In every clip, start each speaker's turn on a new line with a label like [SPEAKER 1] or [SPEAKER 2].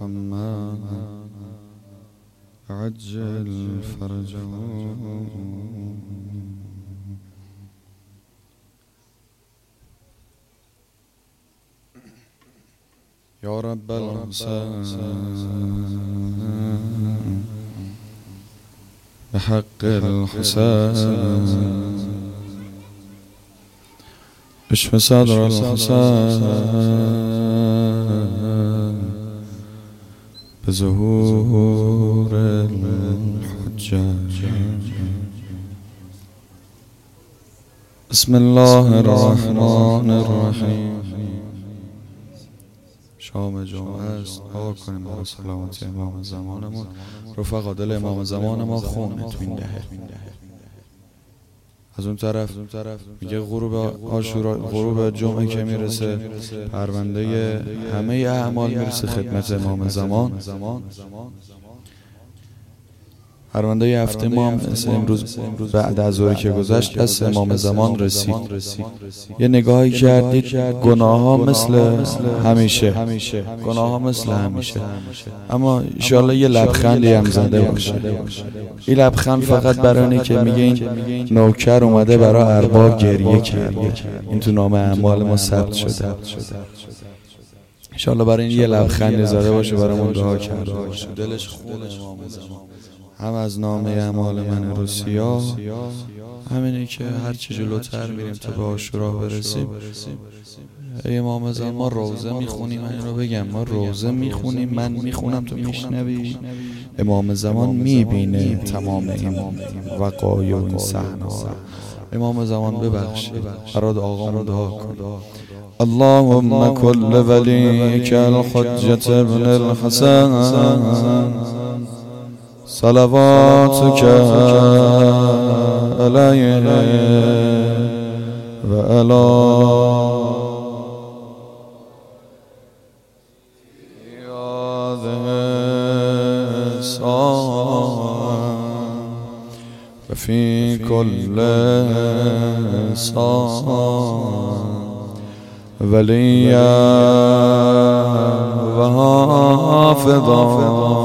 [SPEAKER 1] محمد عجل فرجه يا رب الحسين بحق الحسين اشف صدر الحسين بظهور الحجة. بسم الله الرحمن الرحیم. شام جمعه است. آقا کنیم برای سلامتی امام زمانمون. رفقا دل امام زمان ما خونه تو این دهه. از اون طرف میگه غروب عاشورا، غروب جمعه که میرسه پرونده همه اعمال میرسه خدمت امام زمان. پرونده هفته ما هم امروز بعد از ظهر که گذشت دست امام زمان رسید. یه نگاهی کردید گناه ها مثل همیشه، گناه ها مثل همیشه، اما انشاءالله یه لبخندی هم زده باشه. این لبخند فقط برای اینه که میگه این نوکر اومده برای ارباب گریه کرده، این تو نام اعمال ما ثبت شده. انشاءالله برای این یه لبخندی زده باشه، برامون دعا کرده باشه. دلش خونه امام زمان هم از نامه اعمال من روسیا، همینه که هر چی جلوتر میریم تا به عاشورا برسیم. ای امام زمان ما روزه میخونیم، من اینو بگم، ما روزه میخونیم، من میخونم تو میشنوی، امام زمان میبینه تمام این وقایع و این صحنه‌ها. امام زمان ببخشید، برات آقامون دعا کن. اللهم کل ولیک الحجة ابن الحسن صلواتك علیه و علی و فی کل سان ولیا و حافظا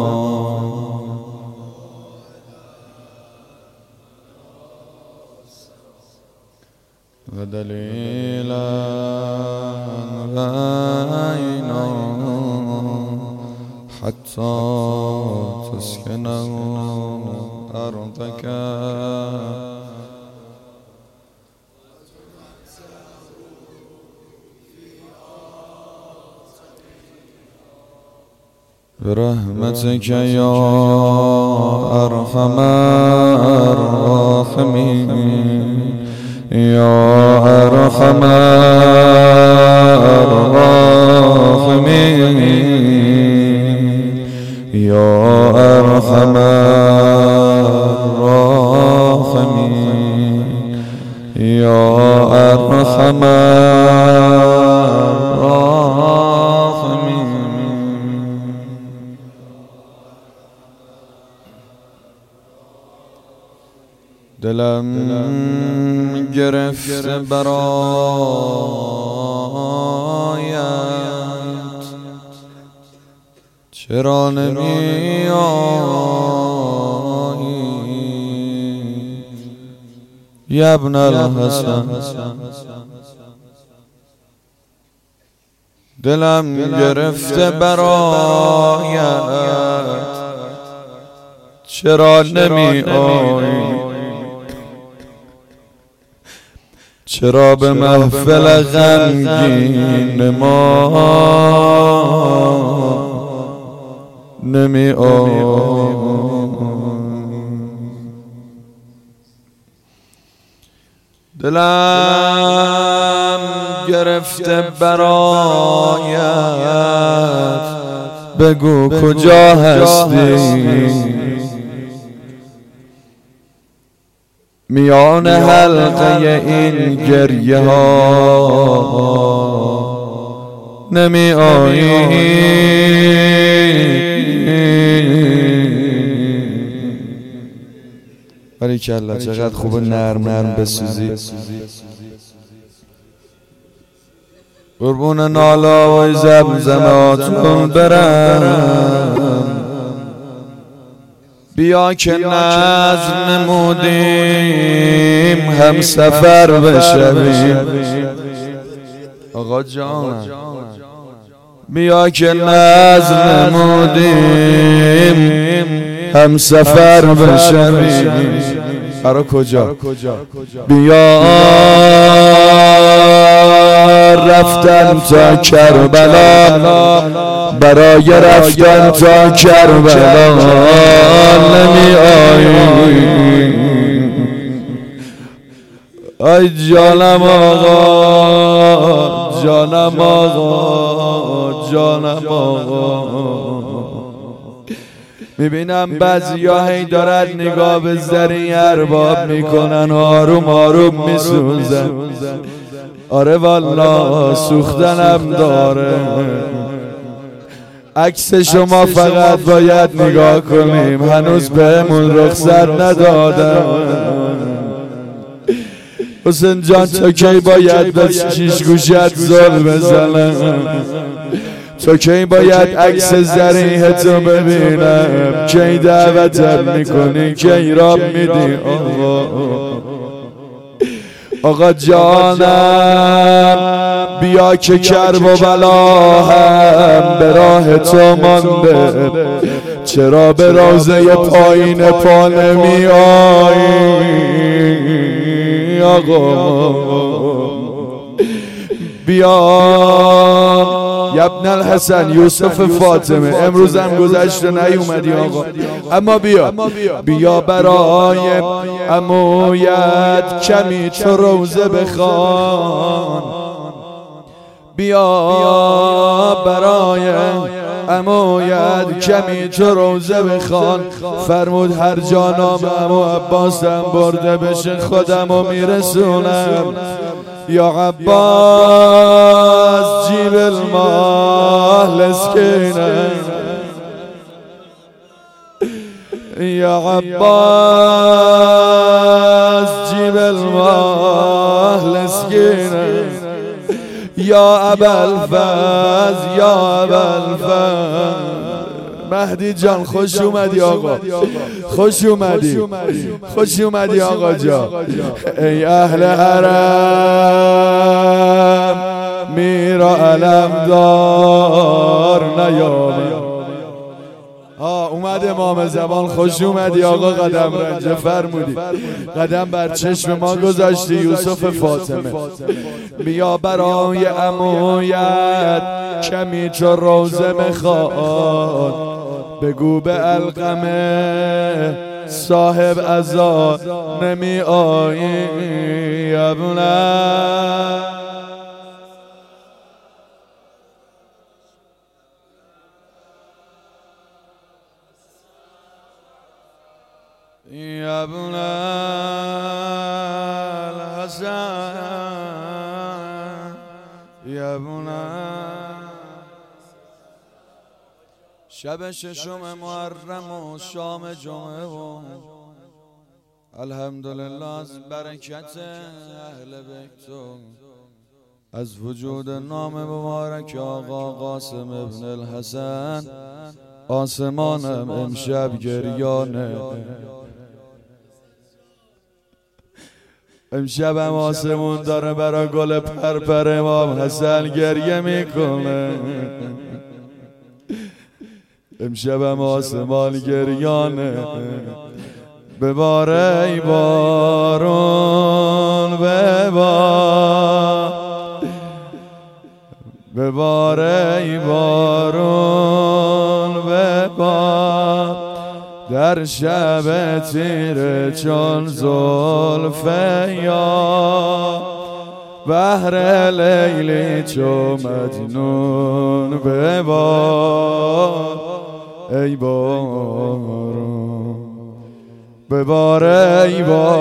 [SPEAKER 1] و دلیلا و عینا حتی تسکنه ارضک برحمتك یا ارحم الراحمین یا ارحم الراحمین یا ارحم الراحمین یا ارحم الراحمین. دلم گرفته برایت، چرا نمی آیی یا ابن الحسن. دلم گرفته برایت، چرا نمی آیی، چرا به محفل غمگین ما نمی آیی. دلم گرفته برایت، بگو کجا هستی، میان حلقه این گریه ها نمی آیی. باریکالله چقدر خوبه نرم نرم بسوزی. قربون نالای زمزماتون برم، بیا که نظر نمودیم هم سفر بشویم. آقا جانم بیا که نظر نمودیم هم سفر بشویم. برا کجا؟ بیا رفتن تا کربلا، برای رفتن تا کربلا نمی آیی. ای جانم آقا، جانم آقا، جانم آقا. میبینم بعضیا هی دارد نگاه به زری ارباب میکنن، آروم آروم میسوزن. آره والا سوختنم داره. عکس شما فقط باید نگاه کنیم، هنوز بهمون رخصت ندادن. حسین جان تو کی باید به شیش گوشت زل بزنم؟ تو کی باید عکس زریح تو ببینم؟ کی دعوتم میکنی؟ کی راب میدی؟ آقا جانم بیا که کرب و بلا هم به راه تو مانده، چرا به روضه پایین پا نمی آیی؟ آقا بیا ابن الحسن یوسف فاطمه، امروز هم گذشته نیومدی آقا، اما بیا برای عمویت کمی تو روزه بخوان. بیا برای عمویت کمی تو روزه بخوان. فرمود هر جا نام عمو عباسم برده بشه خودمو میرسونم. یا عباس جیب المال اسکینه، یا عباس جیب المال اسکینه، یا ابوالفضل، یا ابوالفضل. مهدی جان خوش اومدی آقا، خوش اومدی آقا جان. ای اهل حرم میرا علمدار نیامد. اومد امام زمان، خوش اومدی آقا. قدم رنجه فرمودی، قدم بر چشم ما گذاشتی یوسف فاطمه. بیا برای عمویت کمی چو روزه میخواد، بگو به علقمه صاحب عزا نمی آیی. یا ابن الحسن، یا ابن شب ششم محرم و شام جمعه و الحمدلله از برکت اهل بیت، از وجود نام مبارک آقا قاسم ابن الحسن آسمانم امشب گریانه. امشب هم آسمون داره برا گل پرپر امام حسن گریه میکنه. امشب هم آسمان گریانه. ببار ای بارون ببار ای بارون ببار، در شب تیره چون زلف یار، بهر لیلی چو مجنون ببار ای بارون، ببار ای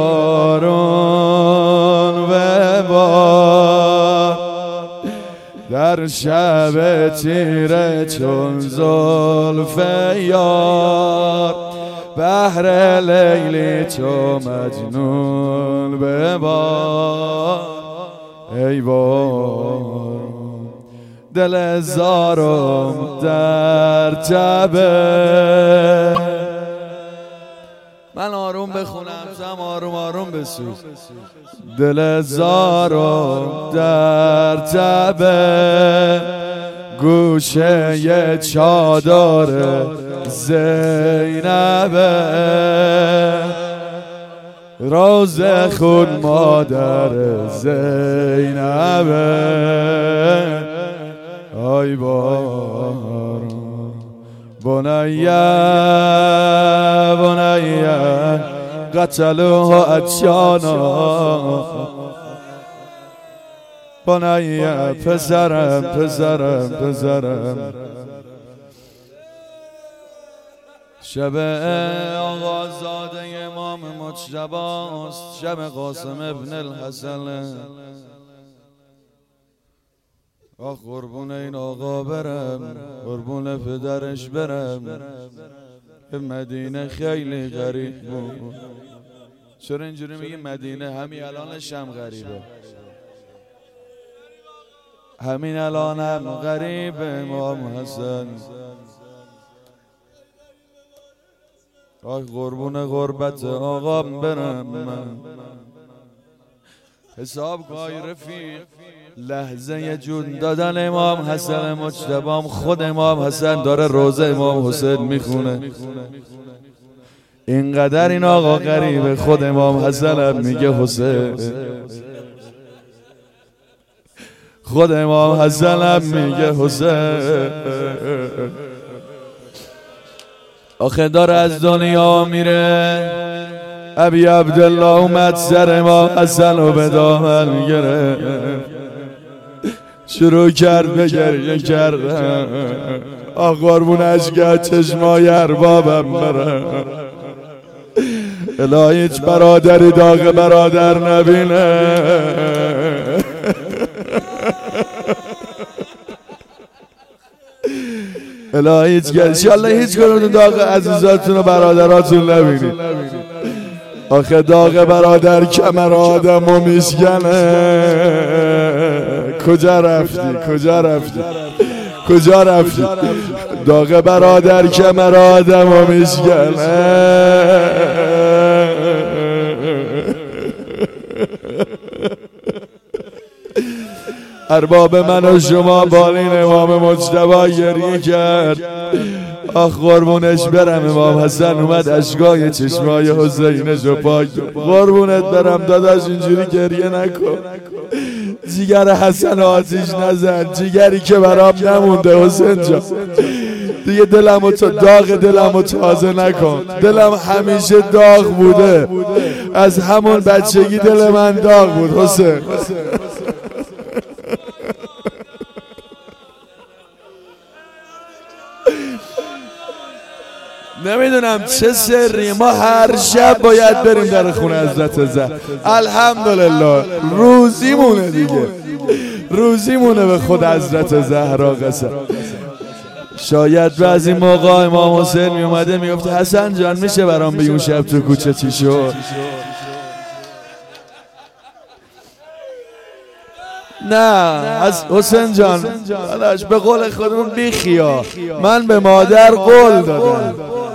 [SPEAKER 1] بارون ببار، در شب تیره چون زلف یار، بهر لیلی چو مجنون ببار ای بارون. دل زارم در جبه. من آروم بخونم زم آروم آروم بسوز. دل زارم در جبه، گوشه ی چادر زینبه، راز خود مادر زینبه. آی باران بنیه بنیه قتلوها اتشانا، بنیه پسرم پسرم پسرم. شب آقازاده امام مجتباست، شب قاسم ابن الحسن. آخ قربون این آقا برم، قربون پدرش برم. مدینه خیلی غریب بود. چرا اینجوری میگی مدینه؟ همین الانش هم غریبه، همین الان هم غریبه. امام حسن آی قربون غربت آقا برم من. حساب کای رفیق، لحظه جون دادن امام حسن مجتبام، خود امام حسن داره روزه امام حسین میخونه. اینقدر این آقا غریبه، خود امام حسن هم میگه حسین. خود امام حسن هم میگه حسین. آخه داره از دنیا میره. ابی عبدالله اومد سر امام حسن و به دامن گرفت، شروع کرد به گریه کردن. آخ قربون اشکه چشمای اربابم برم. الهی هیچ برادری داغ برادر نبینه. الهی هیچ انشالله هیچ کنون داغ عزیزاتون و برادراتون نبینید. آخه داغ برادر کمر آدمو میشکنه. کجا رفتی کجا رفتی کجا رفتی؟ داغ برادر کمر آدمو میشکنه. ارباب من و شما بالین امام مجتبی گریه کرد. آخ قربونش برم، امام حسن اومد اشکای چشمای حسینش رو پاک. قربونت برم داداش اینجوری گریه نکن، جیگر حسن آتیش نزن، جیگری که برام نمونده حسین جان. دیگه دلمو تو داغ دلمو تازه نکن. دلم همیشه داغ بوده، از همون بچگی دل من داغ بود حسین. نمیدونم چه سری، ما هر شب باید بریم در خونه حضرت زهرا. الحمدلله روزیمونه دیگه، روزیمونه به خود حضرت زهرا قسم. شاید بعضی موقع امام حسین می اومده میگفت حسن جان میشه برام بگی اون شب تو کوچه چی شد؟ نه از حسین جان به قول خودمون بیخیا، من به مادر قول دادم.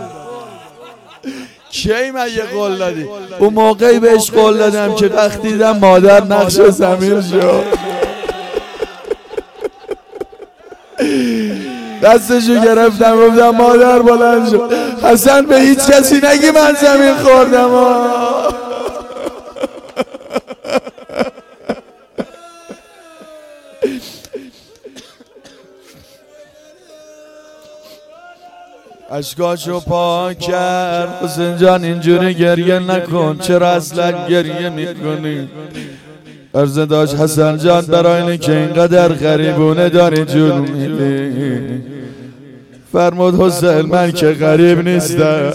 [SPEAKER 1] کی مگه قول دادی؟ اون موقعی بهش قول دادم که وقتی دیدم مادر نقش زمین شد، دستشو گرفتم گفتم مادر بلند شد. حسن به هیچ کسی نگی من زمین خوردم. اشکاشو پاک کرد. حسین جان اینجوری گریه نکن، چرا اصلا گریه میکنی؟ عرض داشت حسن جان برای اینه که اینقدر غریبونه داری جون میدی. فرمود حسین من که غریب نیستم.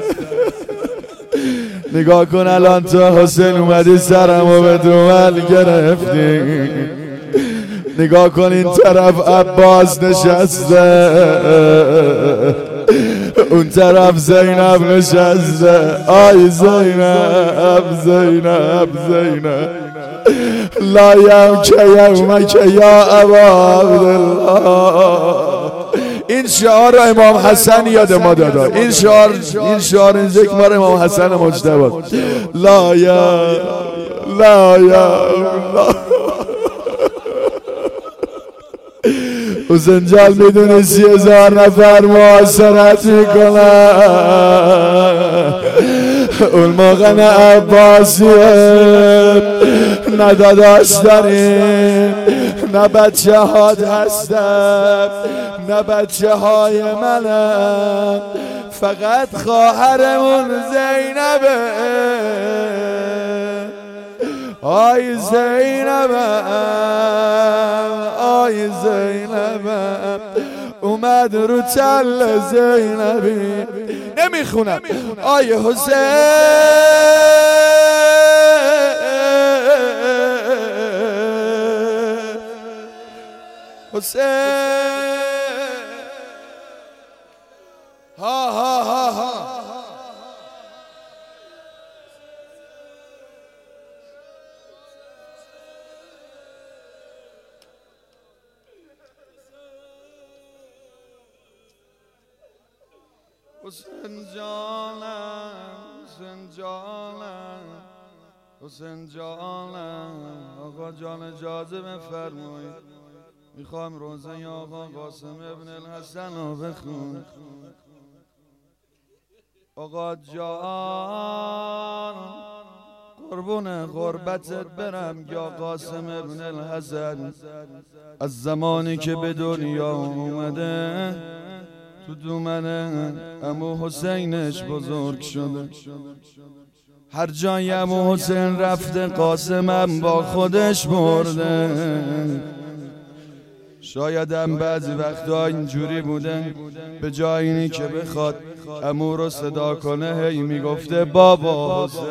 [SPEAKER 1] نگاه کن الان تو حسین اومدی سرمو به دومل گرفتی. نگاه کن این طرف عباس نشسته، اون طرف زینب نشسته آی زینب زینب زینب لایم که یومک یا ابا عبدالله. این شعار را امام حسن یاد ما دادا. این شعار اینجا که مار امام حسن مجتبی لایم حسین جان میدونی 30,000 نفر معاصرت میکنن. اون موقع نه عباسیه نه داداش داریم نه بچه هات هستم نه بچه های منم، فقط خواهرمون زینبه. آی زینبم آی زینبم اومد رو تل زینبی. نمیخونم آی حسین حسین ها ها ها ها حسین جانم حسین جانم حسین جانم آقا جان اجازه بفرمایید میخوام روزه آقا قاسم ابن الحسن رو بخون. آقا جان قربون غربتت برم یا قاسم ابن الحسن، از زمانی که به دنیا اومده تو دومنه عمو حسینش بزرگ شده. هر جای عمو حسین رفته قاسمم با خودش برده. شاید هم بعضی وقتا اینجوری بوده به جای اینی که بخواد عمو رو صدا کنه هی میگفته بابا حسین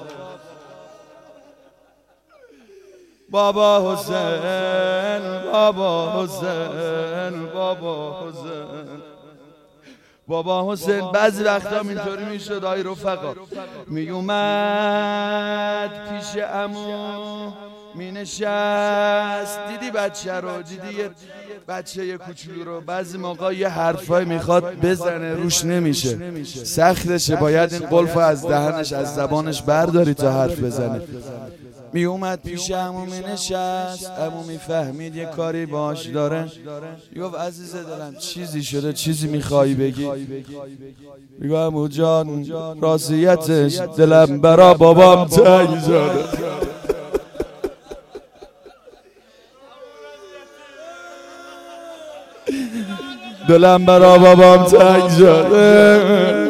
[SPEAKER 1] بابا حسین بابا حسین بابا حسین بابا حسین. بعضی وقتا اینطوری میشد آی رفقا، میومد پیش عمو مینشست، دیدی بچه رو، دیدی یه بچه یه کوچولو رو بعضی موقع یه حرفای میخواد بزنه روش نمیشه، سختشه، باید این قلف از دهنش از زبانش برداری تا حرف بزنه. می اومد پیش عمو مینشست، عمو میفهمید یه کاری باش داره، میگفت عزیز دلم چیزی شده، چیزی میخوای بگی؟ میگه عمو جان راضیتش دلم برا بابام تنگ شده. دلم برا بابام تنگ شده.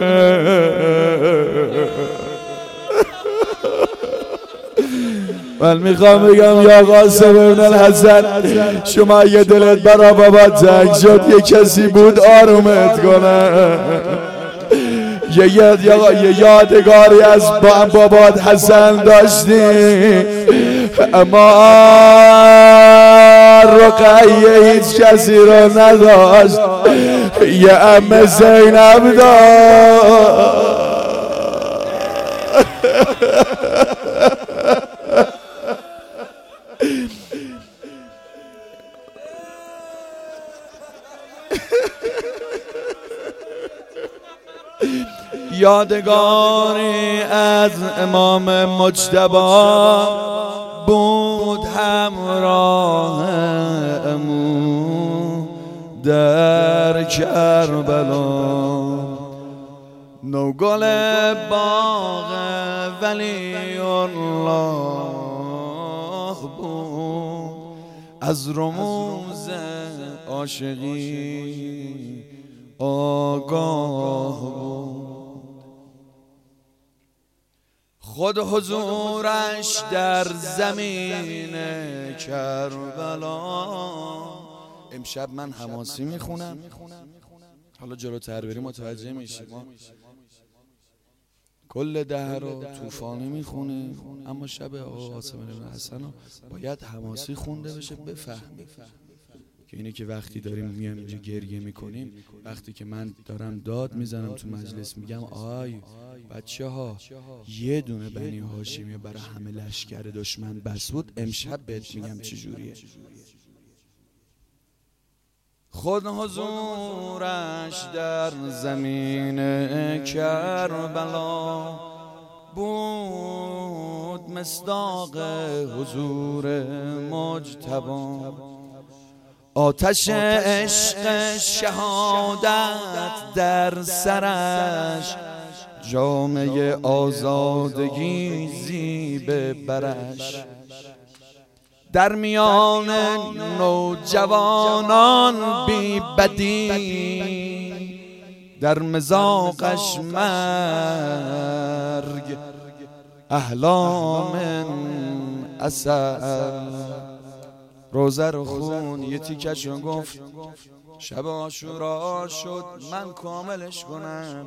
[SPEAKER 1] من میخوام بگم یا قاسم ابن الحسن، شما یه دلت برا بابا تنگ شد یه کسی بود آرومت کنه. یه یادگاری از بابات حسن داشتی، اما رقیه هیچ کسی رو نداشت، یه عمه زینب داشت. یادگاری از امام مجتبی بود همراه امو در کربلا، نوگل باغ ولی الله بود، از رموز عاشقی آگاه بود. خود حضورش در زمین کربلا. امشب من حماسی میخونم، حالا جلوتر بریم متوجه میشیم ما کل دهر رو طوفانی میخونیم، اما شب آقا قاسم ابن الحسن باید حماسی خونده بشه بفهمیم. که اینه که وقتی داریم میایم اینجا گریه میکنیم، وقتی که من دارم داد میزنم تو مجلس میگم آی بچه ها یه دونه بنی هاشمی برای همه لشکر دشمن بس بود، امشب بهت میگم چجوریه. خود حضورش در زمین کربلا بود مصداق حضور مجتبی. آتش عشق شهادت در سرش، جامعه آزادگی زیب برش. در میان نوجوانان بی بدی، در مذاقش مرگ احلام عسل. روزه رو خون یه تیکشو گفت شب عاشورا شد من کاملش کنم.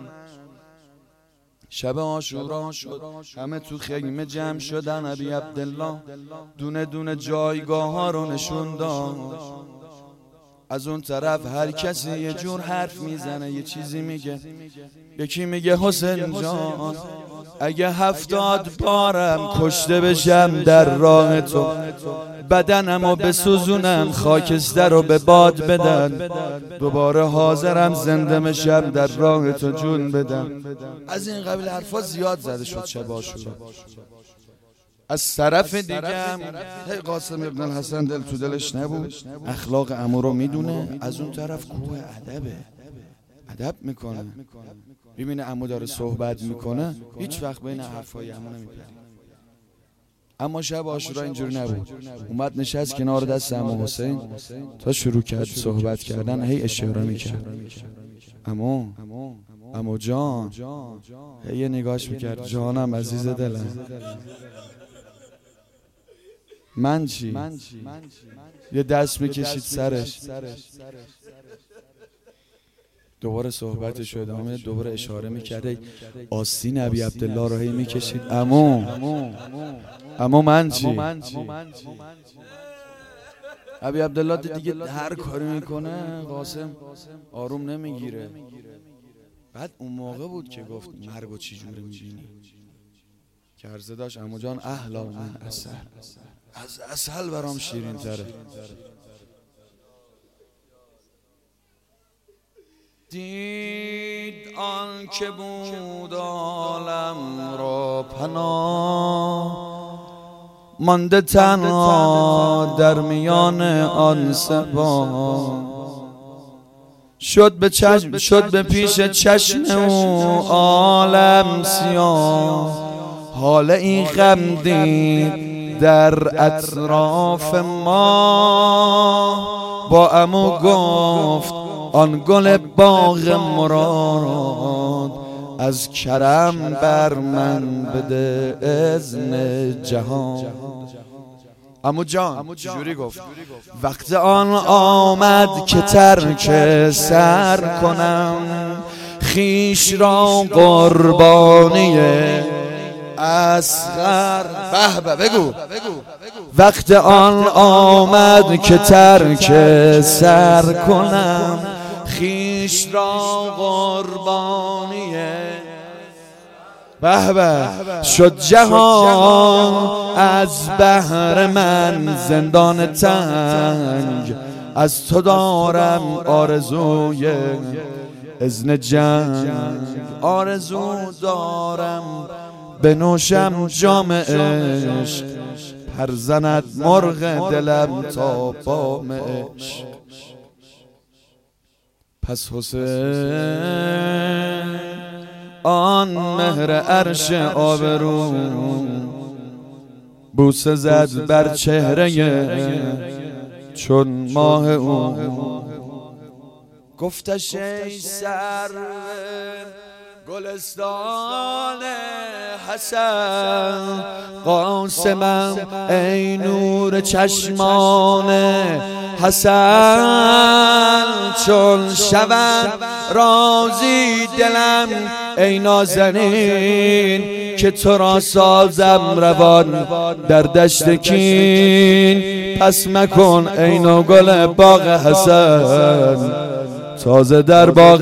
[SPEAKER 1] شب عاشورا شد همه تو خیمه جمع شدن، ابی عبدالله دونه دونه جایگاه ها رو نشون داد. از اون طرف هر کسی یه جور حرف میزنه، یه چیزی میگه. یکی میگه حسین جان اگه 70 بارم کشته بشم در راه تو، بدنمو بسوزونم خاکستر رو به باد بدن، دوباره حاضرم زنده بشم در راه تو جون بدم. از این قبیل حرفا زیاد زده شد شب عاشورا. از طرف دیگه قاسم ابن الحسن دل تو دلش نبود، اخلاق عمو رو میدونه. از اون طرف کوه ادبه، ادب میکنه. ببینه عمو داره صحبت میکنه، هیچ وقت بین حرفای عمو نمیپره. اما شب عاشورا اینجوری نبود. اومد نشست کنار دست عمو حسین، تا شروع کرد صحبت کردن هی اشاره میکرد عمو جان، هی نگاش میکرد جانم عزیز دلم. من چی؟ یه دست میکشید سرش. دوباره صحبتش شد، دوباره اشاره میکرد آستین ابی عبدالله رو هی میکشید. اما من چی؟ ابی عبدالله دیگه هر کاری میکنه قاسم آروم نمیگیره. بعد اون موقع بود که گفت مرگو چی جوری میبینی؟ که عرضه داشت عمو جان احلا من عسل، از عسل برام شیرین تره. دید آن که بود عالم را پناه، مانده تنها در میان آن سپاه. شد به پیش چشم او عالم سیاه، حال این غم دید در اطراف ما. با عمو گفت آن گل باغ مراد، از کرم بر من بده اذن جهان. عمو جان چجوری گفت؟ وقت آن آمد که ترک سر کنم، خیش را قربانی اصغر. به بگو. وقت آن آمد که ترک سر کنم، خیش را قربانی. به شد جهان از بهر من زندان تنگ، از تو دارم آرزوی اذن جنگ. آرزو دارم بنوشم جام عشق، پر زند مرغ دلم تا بام عشق. پس حسین آن مهر عرش آبرو، بوسه زد بر چهره چون ماه او. گفتش ای سرو گلستان حسن، قاسمم ای نور چشمان حسن چون شود راضی دلم ای نازنین که تو را سازم روان در دشت کین. پس مکن ای نوگل باغ حسن تازه در باغ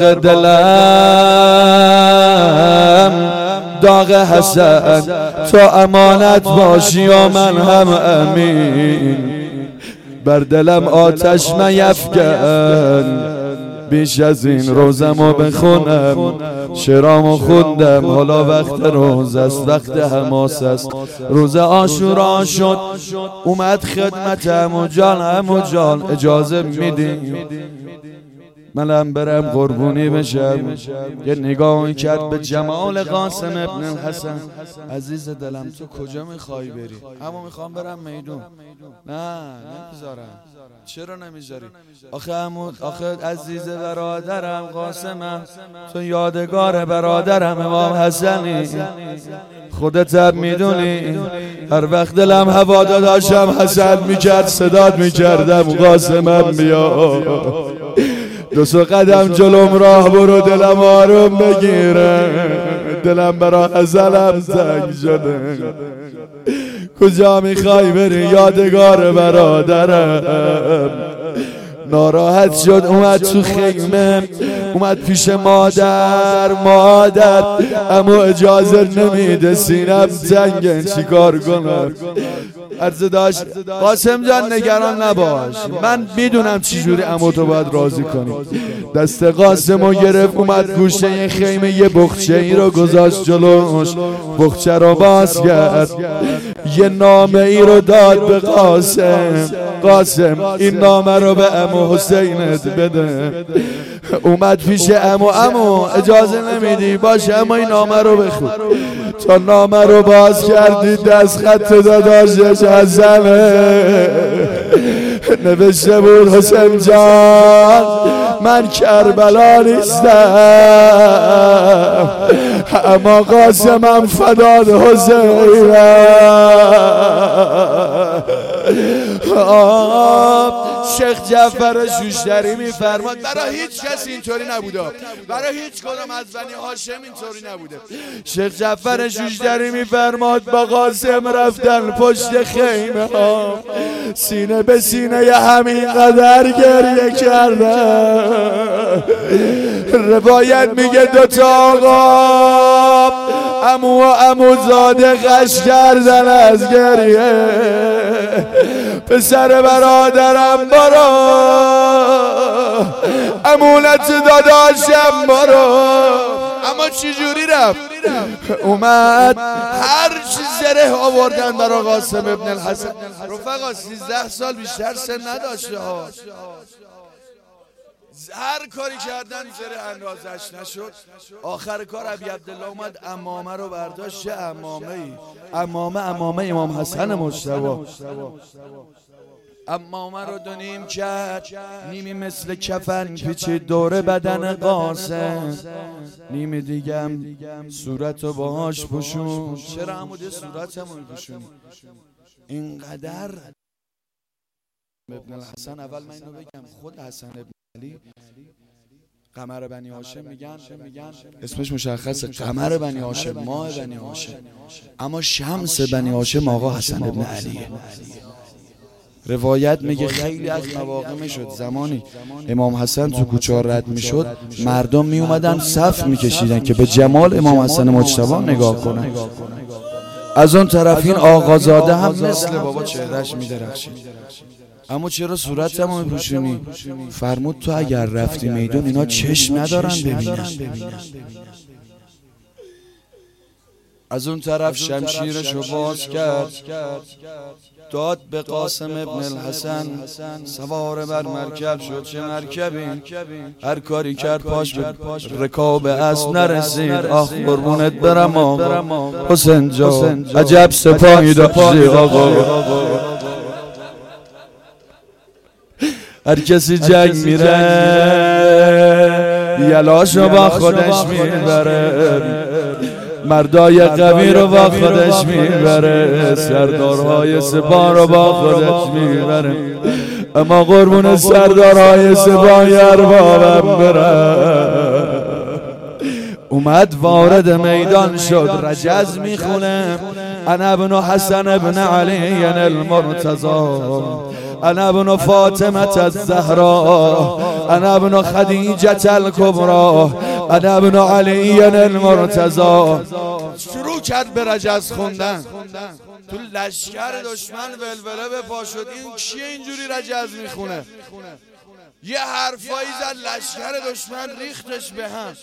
[SPEAKER 1] دلم داغ حسن. تو امانت باشی و من هم امین بر دلم آتش میفکن. بیش از این روزمو بخونم شعرامو خوندم حالا وقت روز است وقت حماس است. روز عاشورا شد اومد خدمت عمو جان. عمو جان اجازه میدی منم برم قربونی بشم؟ یه نگاهی کرد به جمال قاسم ابن الحسن. عزیز دلم تو کجا میخوای بری؟ اما میخوام برم میدون. نه نمیذارم. چرا نمیذاری؟ آخه عزیز برادرم قاسمم، تو یادگار برادرم امام حسنی. خودت هم میدونی هر وقت دلم هوا داشتم حسن میکرد صدات میکردم قاسمم بیا دو سه قدم جلوم راه برو دلم آروم بگیره. دلم برا حسنم تنگ شده. کجا میخوای بری یادگار برادرم؟ ناراحت شد اومد تو خیمه، اومد پیش مادر اما اجازه نمیده سینم تنگه چیکار کنم؟ عرض داشت قاسم جان نگران نباش، من میدونم چجوری عمو تو باید راضی کنی. دست قاسمو گرفت اومد گوشه یه خیمه یه بخچه ای رو گذاشت جلوش. بخچه رو باز کرد یه نامه ای رو داد به قاسم این نامه رو به عمو حسینت بده. اومد پیش عمو اجازه نمیدی؟ باشه اما این نامه رو بخون. تا نامه رو باز کردی دست خط داداشش حسنه نوشته بود حسین جان من کربلا نیستم اما قاسمم فداد حسینم. شیخ جعفر شوشتری میفرماد برای هیچ کس اینطوری نبوده، برای هیچ کدام از بنی هاشم اینطوری نبوده. شیخ جعفر شوشتری میفرماد با قاسم رفتن پشت خیمه ها، سینه به سینه همین قدر گریه کردن. روایت میگه دوتا آقا عمو و عموزاده غش کردن از گریه. پسر برادرم برو، امونت داداشم برو. اما چجوری رفت؟ اومد هر چی زره آوردن برای قاسم ابن الحسن. رفقا 13 سال بیشتر سن نداشته ها، هر کاری کردن زره اندازش نشد. آخر کار ابی عبدالله اومد امامه رو برداشت. چه امامه امام حسن مجتبی. امامه رو دو نیم کرد، نیمی مثل کفن پیچید دور بدن قاسم، نیمی دیگم صورت رو باهاش پوشون. چرا عمود صورتمون پوشونی؟ اینقدر ابن الحسن. اول من اینو بگم خود حسن ابن علی قمر بنی هاشم میگن اسمش مشخصه، قمر بنی هاشم، ماه بنی هاشم، اما شمس بنی هاشم آقا حسن ابن علیه. روایت میگه خیلی از مواقع میشد زمانی امام حسن تو کوچه رد میشد مردم میومدن صف میکشیدن که به جمال امام حسن مجتبی نگاه کنن. از اون طرف این آقازاده هم مثل بابا چهرهش میدرخشید. اما چرا صورتمو میپوشونی؟ فرمود تو اگر رفتی میدون اینا چشم ندارن ببینن. از اون طرف شمشیرشو باز کرد داد به قاسم ابن الحسن. سوار بر مرکب شد. چه مرکبی؟ هر کاری کرد پاش به رکاب اسب نرسید. آخ قربونت برم آقا حسین جان، عجب سپاهی داشتی آقا. هر کسی جنگ میره یلاشو با خودش میبره، مردای قوی رو با خودش میبره، سردارهای سپاه رو با خودش میبره. اما قربون سردارای سپاهی اربابم برم. اومد وارد میدان شد رجز میخونه انا ابن حسن ابن علی المرتضی، انا ابن فاطمه الزهراء، انا ابن خدیجه الکبری، انا ابن علی المرتضی. شروع کرد به رجز خوندن. تو لشکر دشمن ولوله به پا شد. این کیه اینجوری رجز میخونه؟ یه حرفایی زد لشکر دشمن ریختش به هم.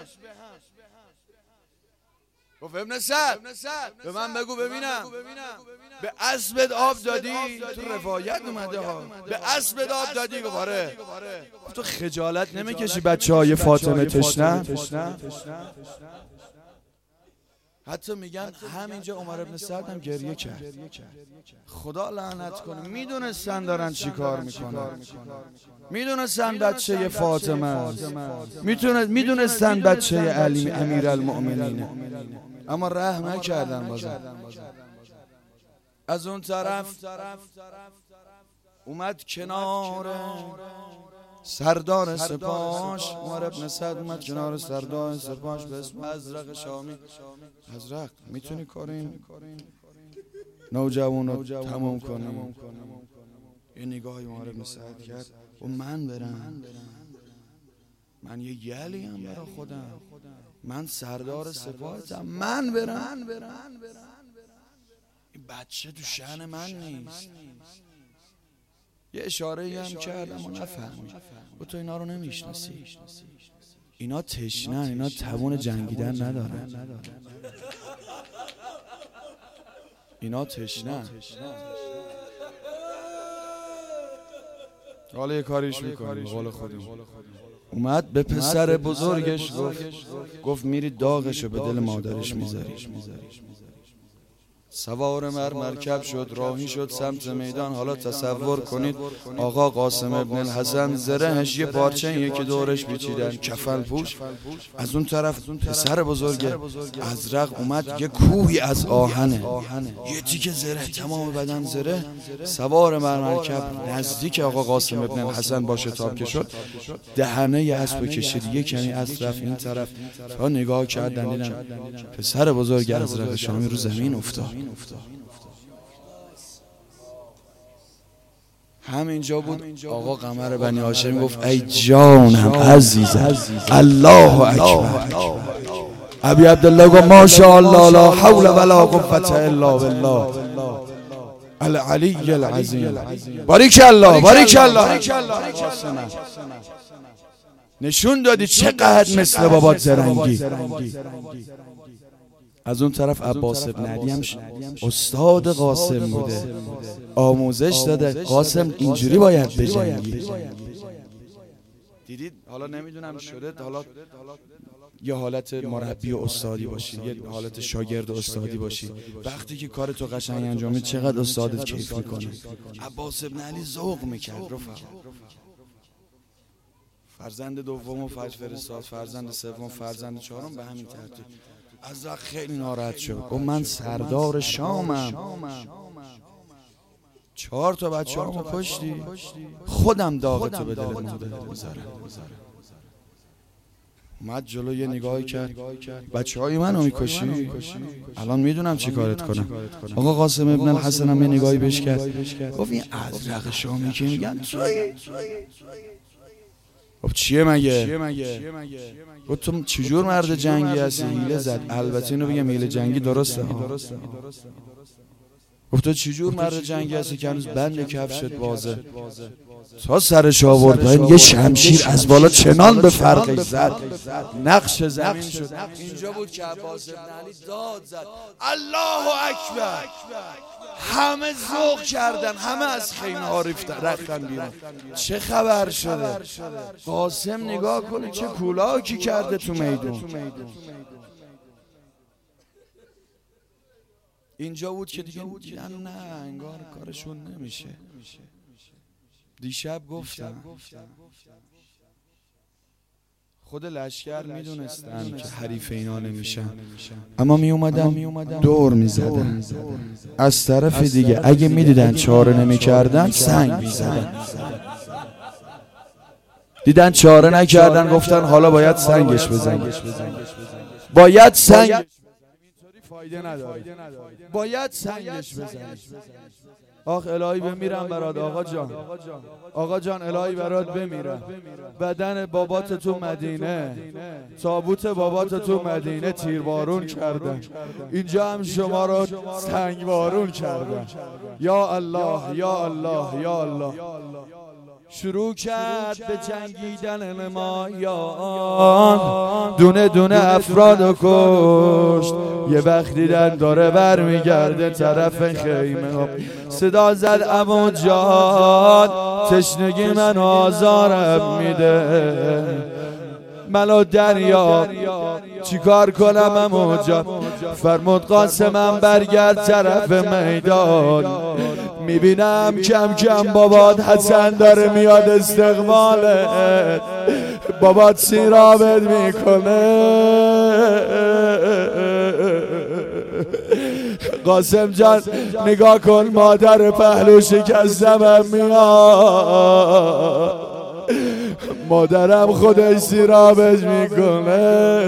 [SPEAKER 1] گفت ابن سعد به من بگو ببینم، به اسبت آب دادی؟ تو روایت اومده ها، به اسبت آب دادی؟ گفت آره. تو خجالت نمیکشی بچه های فاطمه تشنه؟ حتی میگن همینجا عمر ابن سعد هم گریه کرد. خدا لعنت کنه، میدونستن دارن چی کار میکنن، میدونستن بچه فاطمه است، میدونستن بچه علی امیرالمؤمنینه، اما رحم نکردن. بازم از اون طرف اومد کنار سردار سپاهش، عمر ابن سعد اومد کنار سردار سپاهش به اسم ازرق شامی. ازرق میتونی کار این نوجوان رو تموم کنی؟ یه نگاهی عمر ابن سعد کرد و من برم، من یه گلی هم برا خودم، من سردار سپاهتم، من برم؟ این بچه تو شأن من نیست. یه اشاره هم کردم و نفهمید. و تو اینا رو نمیشناسی، اینا تشنن، اینا توان جنگیدن ندارن، اینا تشنن. حالا یه کاریش میکنیم قول خودم. اومد به پسر بزرگش گفت میری داغشو به دل مادرش میذاری. سوار مرکب شد، راهی شد سمت میدان. حالا تصور کنید آقا قاسم ابن الحسن زرهش یه پارچه یکی دورش بیچیدن، کفن پوش. از اون طرف پسر بزرگ ازرق اومد، یه کوهی از آهنه، یه تیکه زره، تمام بدن زره. سوار مرکب نزدیک آقا قاسم ابن الحسن با شتاب که شد، دهنه اسبو کشید، یه کمی اسب رفت این طرف. تا نگاه کردن دیدن پسر بزرگ ازرق شامی رو زمین افتاد. همینجا بود آقا قمر بنی هاشم گفت ای جانم عزیزم، الله اکبر. ابی عبدالله گفت ماشاءالله لا حول ولا قوة الا بالله العلی العظیم. باریک الله، باریک الله. نشون دادی چقدر مثل بابات زرنگی. از اون طرف عباس ابن عدی هم استاد قاسم بوده، آموزش داده قاسم اینجوری باید بجنگی. دیدید حالا نمیدونم شده حالا یه حالت مربی و استادی باشی، یه حالت شاگرد و استادی باشی، وقتی که کار تو قشنگ انجام میدی چقدر استادت کیف میکنه. عباس ابن علی ذوق میکرد رفقا. فرزند دوم فجر فرستاد، فرزند سوم، فرزند چهارم به همین ترتیب. ازرق خیلی ناراحت شد، گفت من سردار شامم، 4 تا بچه همو کشتی، خودم داغتو به دل مادر بذارم. اومد جلو یه نگاهی کرد، بچه های منو میکشی؟ الان میدونم چی کارت کنم. آقا قاسم ابن الحسن هم یه نگاهی بهش کرد، گفت این ازرق شامی که میگن تویی؟ خب چیه مگه؟ گفت تو چجور مرد جنگی هستی؟ حیله زد. البته اینو بگم حیله جنگی درسته ها. گفت تو چجور مرد جنگی هستی که هنوز بند کفشت بازه؟ تا سرش آورد پایین، یه شمشیر از بالا چنان به فرقش زد نقش زمین شد. اینجا بود که عباس ابن علی داد زد الله اکبر. همه ذوق کردن، همه از خیمه ها رفتن بیرون. چه خبر شده؟ قاسم نگاه کنه چه کولاکی کرده تو میدون. اینجا بود که دیگه دیدن نه انگار کارشون نمیشه. دیشب گفتم خود لشکر میدونستن که حریف اینا نمیشن، اما می اومدن دور میزدن از طرف دیگه. اگه میدیدن چاره نمیکردن سنگ میزدن. دیدن چاره نکردن گفتن حالا باید سنگش بزنیم، باید سنگ، اینطوری فایده نداره، باید سنگش بزنیم. آخ الهی بمیرم برات آقا جان، آقا جان الهی برات بمیرم. بدن بابات تو مدینه، تابوت بابات تو مدینه تیربارون کردن، اینجا هم شما رو سنگبارون کردن. یا الله یا الله یا الله. شروع کرد به جنگیدن نمایان، دونه دونه افراد و کشت. یه وقت دیدن داره برمیگرده طرف خیمه، صدا زد عمو جان تشنگی من آزارم میده، منو دریا چیکار کنم عمو جان؟ فرمود قاسمم برگرد طرف میدان، میبینم کم کم بابات حسن داره میاد استقبالت، بابات سیرابت میکنه. قاسم جان نگاه کن مادر پهلو شکستمم میاد، مادرم خودش سیرابش میکنه.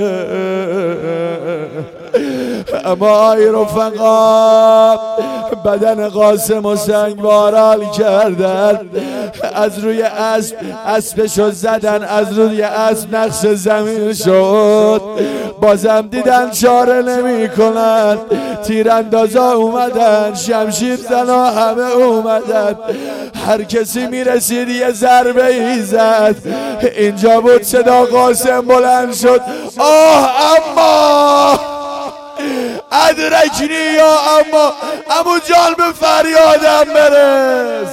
[SPEAKER 1] اما آی رفقا بدن قاسم و سنگبارال کردن، از روی اسبشو زدن، از روی اسب نقش زمین شد. بازم دیدن چاره نمی کنن، تیراندازا اومدن، شمشیر زنا همه اومدن، هر کسی میرسید یه ضربه ای زد. اینجا بود صدا قاسم بلند شد، آه اما ادرکنی یا اما، عمو جان به فریادم برس.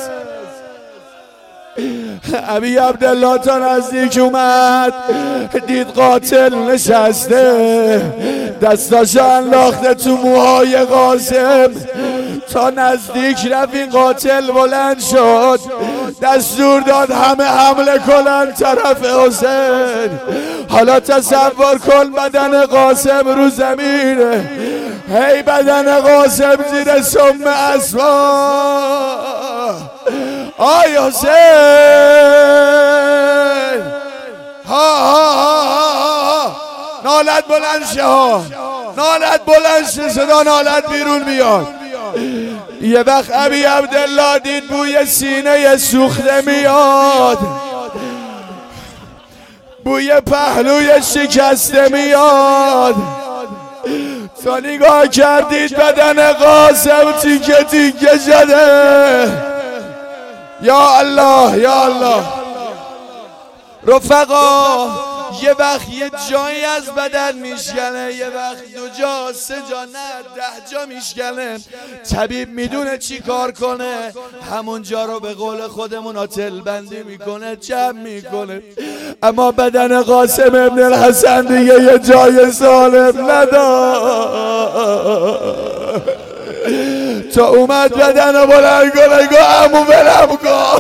[SPEAKER 1] ابی عبدالله تا نزدیک اومد، دید قاتل نشسته، دستاشو انداخته تو موهای قاسم. تا نزدیک رفت این قاتل بلند شد، دستور داد همه حمله کنن طرف حسین. حالا تصور کن بدن قاسم رو زمینه، هی بدن قاسم زیر سم اسبا. آی حسین ها ها ها ها، نالت بلند شه ها، نالت بلند شه، صدا نالت بیرون بیاد. یه وقت ابی عبدالله دید بوی سینه سوخته میاد، بوی پهلوی شکسته میاد. تا نگاه کردید بدن قاسم تیکه تیکه شده. یا الله یا الله. رفقا یه وقت یه جایی از بدن میشکنه، یه وقت 2 جا 3 جا نه 10 جا میشکنه. طبیب میدونه چی کار کنه، همون جا رو به قول خودمون آتل بندی میکنه، جمع میکنه. اما بدن قاسم ابن الحسن دیگه یه جای سالم نداشت. تا اومد بدن رو بلند کنه، گو عمو ولم کن،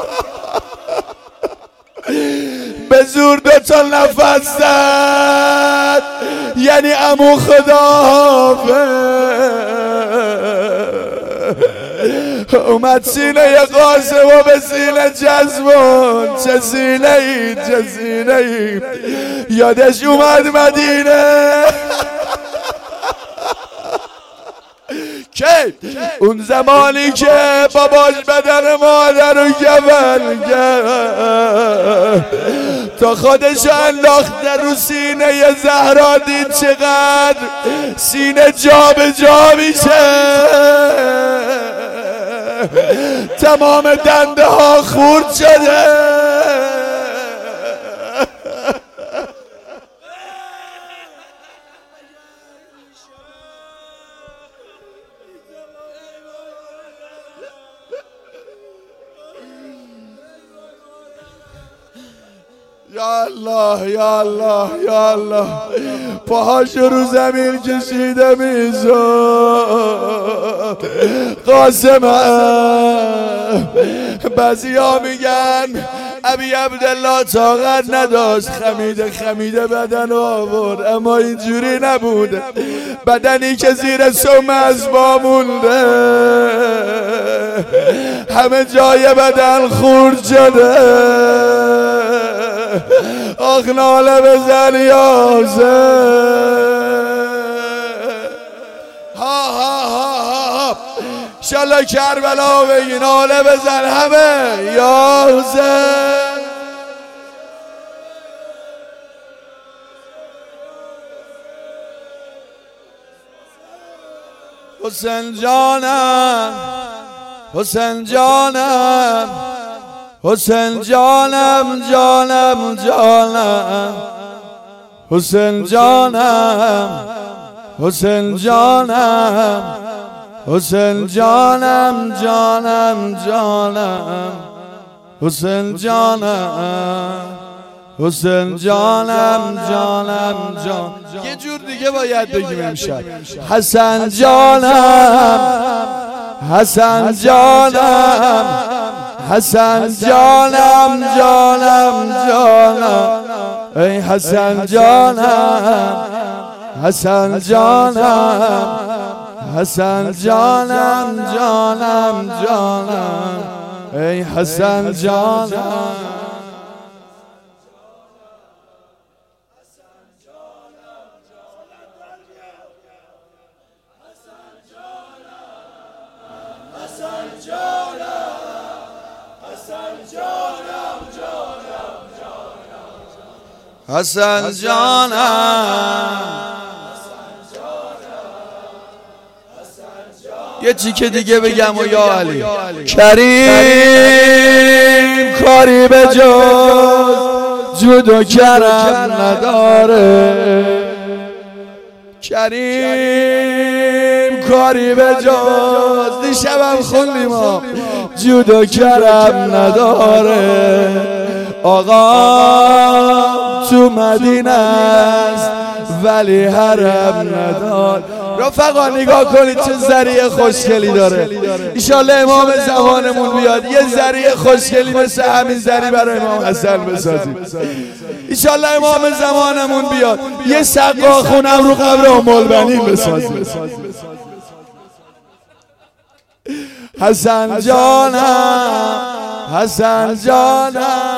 [SPEAKER 1] به زور 2 تا نفس زد، یعنی عمو خداحافظ. اومد سینه قاسم و به سینه جذبون، چه سینه ای چه سینه ای. یادش اومد مدینه که اون زمانی که باباش بدن مادر رو کفن کرد، تا خودش انداخته رو سینه زهرا، دید چقدر سینه جا به جا میشه، تمام دنده ها خورد شده. یا الله یا الله یا الله. پاهاشو رو زمین کشیده میشد. قاسم بعضی ها میگن ابی عبدالله طاقت نداشت، خمیده بدن آورد، اما اینجوری نبوده. بدنی که زیر سم از با مونده، همه جای بدن خورد شده. آخ ناله بزن یازه، ها ها ها ها، انشالله کربلا بگی ناله بزن همه یازه. حسین جانم، حسین جانم، حسین جانم، جانم جانم، حسین جانم، حسین جانم، حسین جانم، جانم جانم، حسین جانم، حسین جانم، جانم جان. یه جور دیگه باید بگیم امشب. حسن جانم، حسن جانم، حسن جانم، جانم جانم، ای حسن جانم، حسن جانم، حسن جانم، جانم جانم، ای حسن جانم. حسن جانم، یه چیکه دیگه بگم و یا علی. کریم کاری به جز جود و کرم نداره، کریم کاری به جز، دیشبم خوندیم ها، جود و کرم نداره. آقا تو مدینه است ولی حرم ندار. رفقا نگاه کنید چه ذریعه خوشگلی داره. ایشالله امام زمانمون بیاد یه ذریعه خوشگلی مثل همین ذریعه برای امام حسن بسازیم. ایشالله امام زمانمون بیاد یه سقا خونم رو قبر ام البنین بسازیم. حسن جانم، حسن جانم،